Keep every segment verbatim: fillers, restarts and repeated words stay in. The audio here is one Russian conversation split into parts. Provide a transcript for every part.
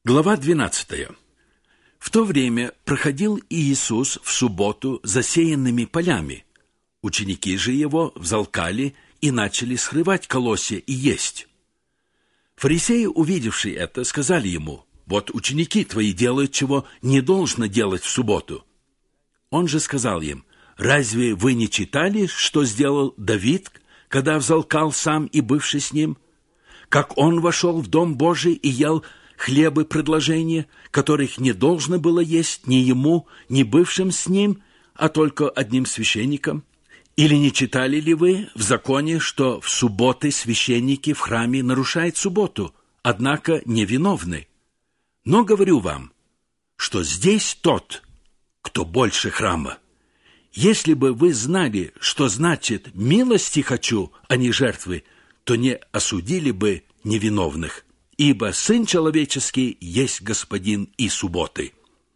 Глава двенадцатая. В то время проходил Иисус в субботу засеянными полями. Ученики же его взалкали и начали срывать колосья и есть. Фарисеи, увидевшие это, сказали ему: «Вот ученики твои делают, чего не должно делать в субботу». Он же сказал им: «Разве вы не читали, что сделал Давид, когда взалкал сам и бывший с ним? Как он вошел в дом Божий и ел хлебы предложения, которых не должно было есть ни ему, ни бывшим с ним, а только одним священникам? Или не читали ли вы в законе, что в субботы священники в храме нарушают субботу, однако невиновны? Но говорю вам, что здесь тот, кто больше храма. Если бы вы знали, что значит «милости хочу, а не жертвы», то не осудили бы невиновных, ибо Сын Человеческий есть Господин и субботы».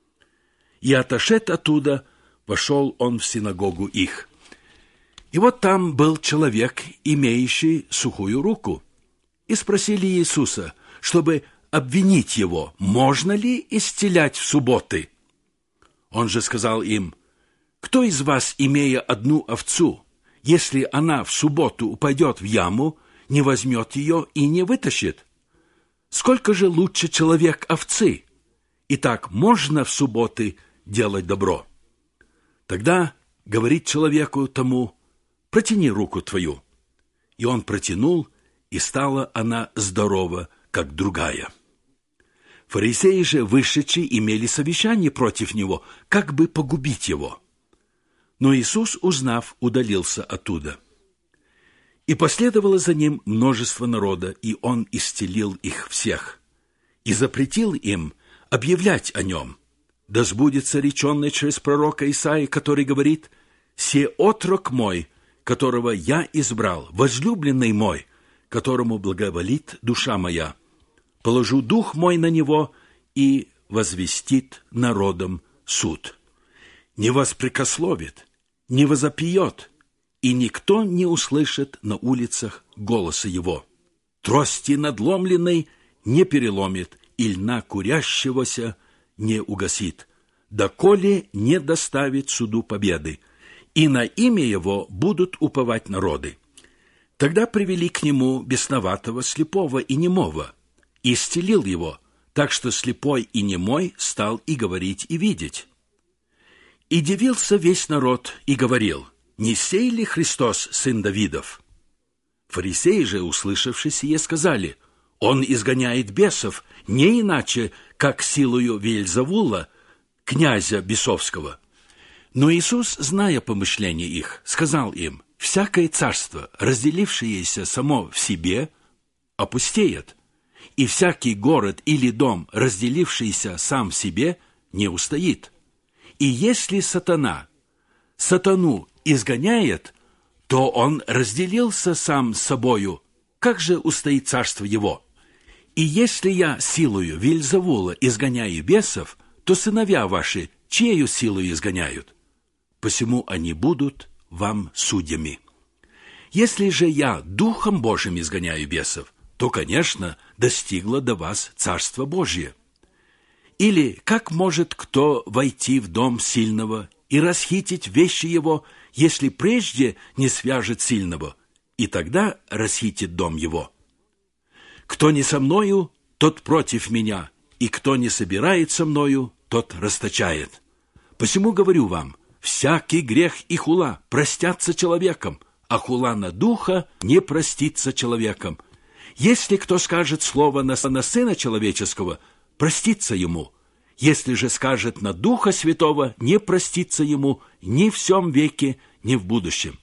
И отошед оттуда, вошел он в синагогу их. И вот там был человек, имеющий сухую руку. И спросили Иисуса, чтобы обвинить его, можно ли исцелять в субботы. Он же сказал им: «Кто из вас, имея одну овцу, если она в субботу упадет в яму, не возьмет ее и не вытащит? Сколько же лучше человек овцы? Итак, можно в субботы делать добро». Тогда говорит человеку тому: «Протяни руку твою». И он протянул, и стала она здорова, как другая. Фарисеи же, вышедшие, имели совещание против него, как бы погубить его. Но Иисус, узнав, удалился оттуда. И последовало за ним множество народа, и он исцелил их всех, и запретил им объявлять о нем. Да сбудется реченное через пророка Исаии, который говорит: «Се отрок мой, которого я избрал, возлюбленный мой, которому благоволит душа моя. Положу дух мой на него, и возвестит народам суд. Не воспрекословит, не возопьет, и никто не услышит на улицах голоса его. Трости надломленной не переломит, и льна курящегося не угасит, доколе не доставит суду победы, и на имя его будут уповать народы». Тогда привели к нему бесноватого, слепого и немого, и исцелил его, так что слепой и немой стал и говорить, и видеть. И дивился весь народ, и говорил: «Не сей ли Христос, сын Давидов?» Фарисеи же, услышавши сие, сказали: «Он изгоняет бесов, не иначе, как силою Веельзевула, князя бесовского». Но Иисус, зная помышления их, сказал им: «Всякое царство, разделившееся само в себе, опустеет, и всякий город или дом, разделившийся сам в себе, не устоит. И если сатана сатану изгоняет, то он разделился сам с собою, как же устоит царство его? И если я силою Веельзевула изгоняю бесов, то сыновья ваши чьею силою изгоняют? Посему они будут вам судьями. Если же я Духом Божиим изгоняю бесов, то, конечно, достигло до вас Царство Божие. Или как может кто войти в дом сильного и расхитить вещи его, если прежде не свяжет сильного, и тогда расхитит дом его? Кто не со мною, тот против меня, и кто не собирает со мною, тот расточает. Посему говорю вам, всякий грех и хула простятся человеком, а хула на духа не простится человеком. Если кто скажет слово на, на Сына Человеческого, простится ему. Если же скажет на Духа Святого, не простится ему ни в сем веке, ни в будущем.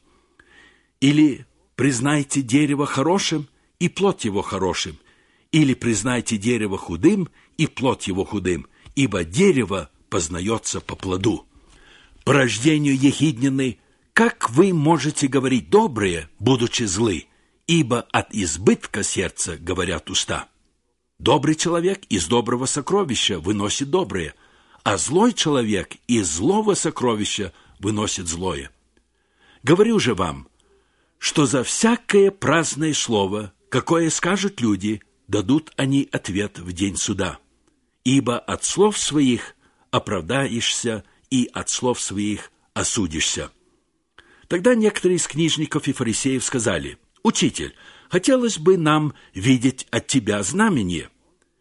Или признайте дерево хорошим, и плод его хорошим, или признайте дерево худым, и плод его худым, ибо дерево познается по плоду. По рождению ехиднины, как вы можете говорить доброе, будучи злы, ибо от избытка сердца говорят уста? Добрый человек из доброго сокровища выносит доброе, а злой человек из злого сокровища выносит злое. Говорю же вам, что за всякое праздное слово, какое скажут люди, дадут они ответ в день суда. ибо от слов своих оправдаешься, и от слов своих осудишься». Тогда некоторые из книжников и фарисеев сказали: «Учитель, хотелось бы нам видеть от тебя знамение».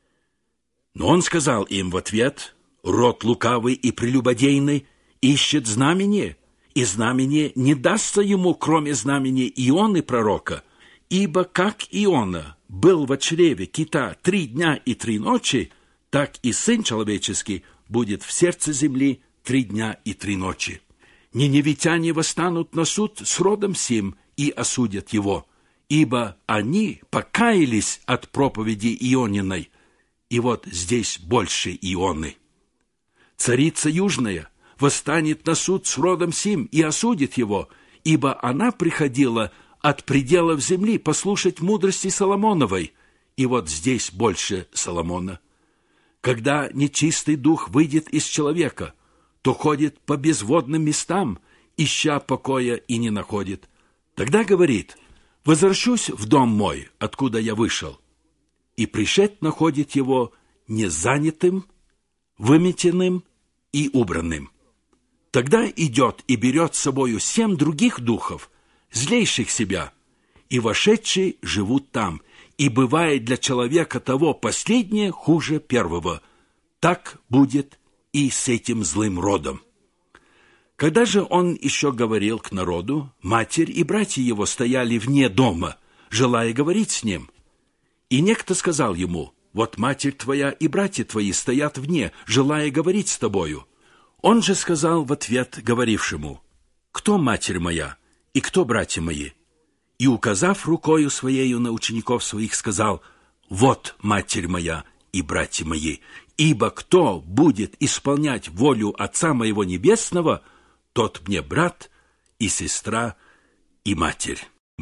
Но он сказал им в ответ: «Род лукавый и прелюбодейный ищет знамение, и знамение не дастся ему, кроме знамения Ионы пророка. Ибо как Иона был во чреве кита три дня и три ночи, так и Сын Человеческий будет в сердце земли три дня и три ночи. Ниневитяне восстанут на суд с родом сим и осудят его, ибо они покаялись от проповеди Иониной, и вот здесь больше Ионы. Царица Южная восстанет на суд с родом сим и осудит его, ибо она приходила от пределов земли послушать мудрости Соломоновой, и вот здесь больше Соломона. Когда нечистый дух выйдет из человека, то ходит по безводным местам, ища покоя, и не находит. Тогда говорит: «Возвращусь в дом мой, откуда я вышел». И пришед находит его незанятым, выметенным и убранным. Тогда идет и берет с собою семь других духов, злейших себя, и вошедшие живут там, и бывает для человека того последнее хуже первого. Так будет и с этим злым родом». Когда же он еще говорил к народу, матерь и братья его стояли вне дома, желая говорить с ним. И некто сказал ему: «Вот матерь твоя и братья твои стоят вне, желая говорить с тобою». Он же сказал в ответ говорившему: «Кто матерь моя и кто братья мои?» И, указав рукою своею на учеников своих, сказал: «Вот матерь моя и братья мои, ибо кто будет исполнять волю Отца моего Небесного, тот мне брат и сестра и матерь».